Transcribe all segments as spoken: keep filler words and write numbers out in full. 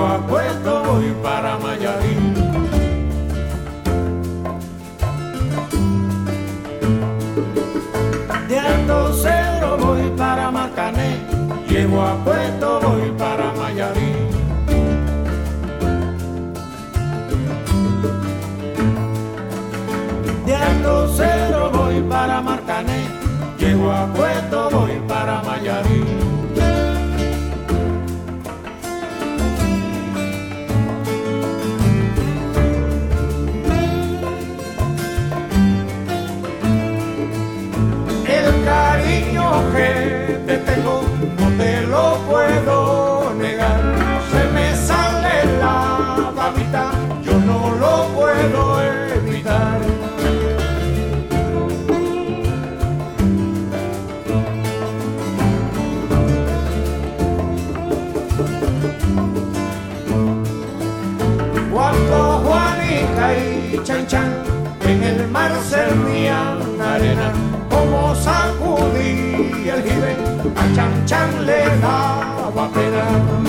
llego a Puerto, voy para Mayarín. De Alto Cedro voy para Marcané, llego a Puerto, voy para Mayarín. De Alto Cedro voy para Marcané, llego a Puerto, voy para Mayarín. El cariño que te tengo no te lo puedo negar, se me sale la babita, yo no lo puedo evitar. Cuando Juanica y Chan Chan en el mar servían arena, como sacudí el jibe, a Chan Chan le daba pena.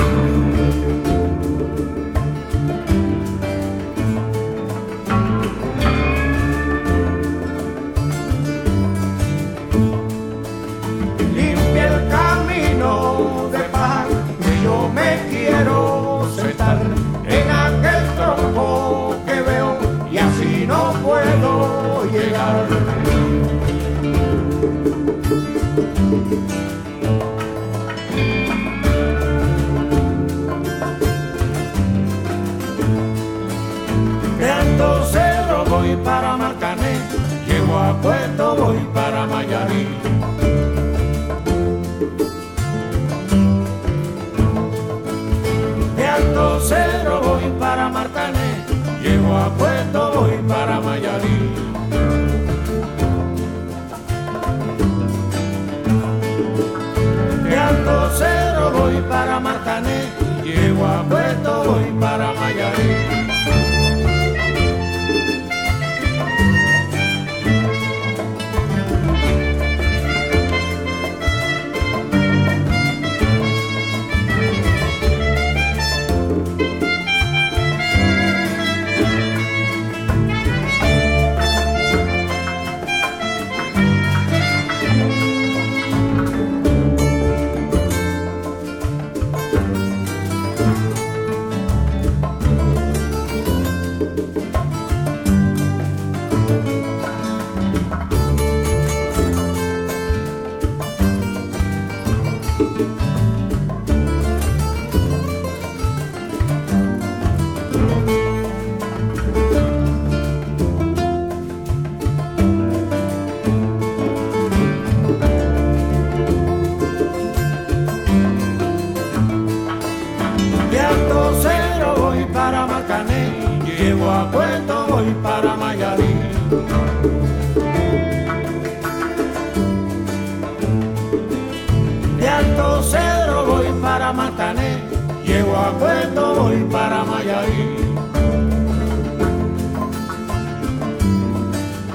Limpia el camino de paz, que yo me quiero sentar en aquel tronco que veo y así no puedo llegar. De Alto Cedro voy para Marcané, llego a Puerto, voy para Mayarín. De Alto Cedro voy para Marcané, llego a Puerto, voy para Mayarín. De Alto Cedro voy para Marcané, llego a Puerto, voy para Mayarín. De Alto Cedro voy para Marcané, llego a Puerto, voy para Mayarín. De Alto Cedro voy para Marcané, llego a Puerto, voy para Mayarín.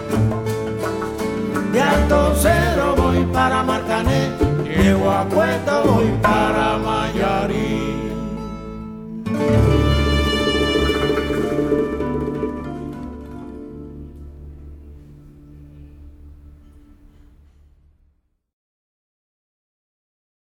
De Alto Cedro voy para Marcané, llego a Puerto,